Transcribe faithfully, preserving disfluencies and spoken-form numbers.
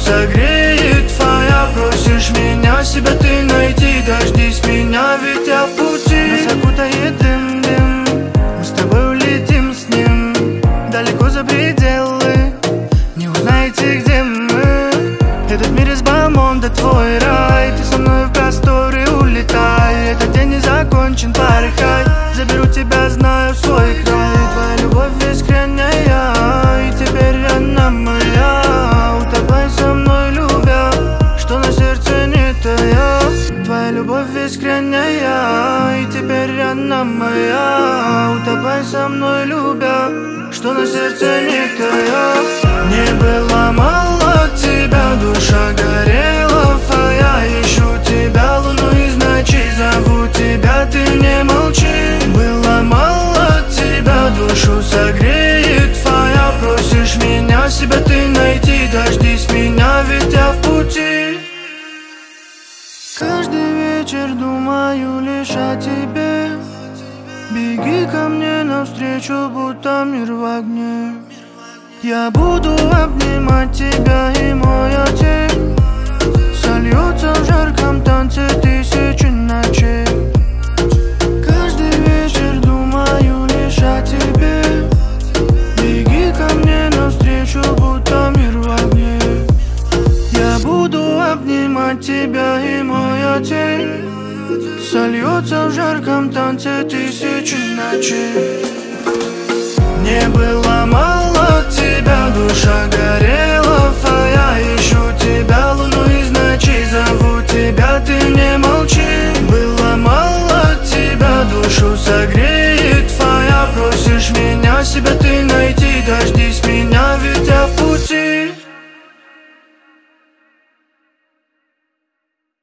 согреет твоя. Просишь меня, себя ты найти, дождись меня, ведь я в пути. Нас окутает дым, дым, мы с тобой улетим с ним далеко за пределы, не узнаете, где мы. Этот мир из Бомонда твой рай, ты со мной в просторы улетай. Этот день не закончен, порыхай, заберу тебя, знаю, в свой край. Твоя любовь бескрайняя, и теперь она моя. Утопай со мной, любя, что на сердце не тая. Твоя любовь бескрайняя, и теперь она моя. Утопай со мной, любя, что на сердце не тая. Не было мало тебя, душа горела, а я ищу тебя, луну из ночи, зову тебя, ты не молчи. Было мало тебя, душу согреет твоя. Просишь меня, себя ты найти, дождись меня, ведь я в пути. Каждый вечер думаю лишь о тебе. Беги ко мне навстречу, будто мир в огне. Я буду обнимать тебя, и моя тень сольется в жарком танце тысячи ночей. Каждый вечер думаю лишь о тебе. Беги ко мне навстречу, будто мир в огне. Я буду обнимать тебя, и моя тень сольется в жарком танце тысячи ночей. Не было мало тебя, душа горела, а я ищу тебя, луну из ночи, зову тебя, ты не молчи. Было мало тебя, душу согреет твоя. Просишь меня, себя ты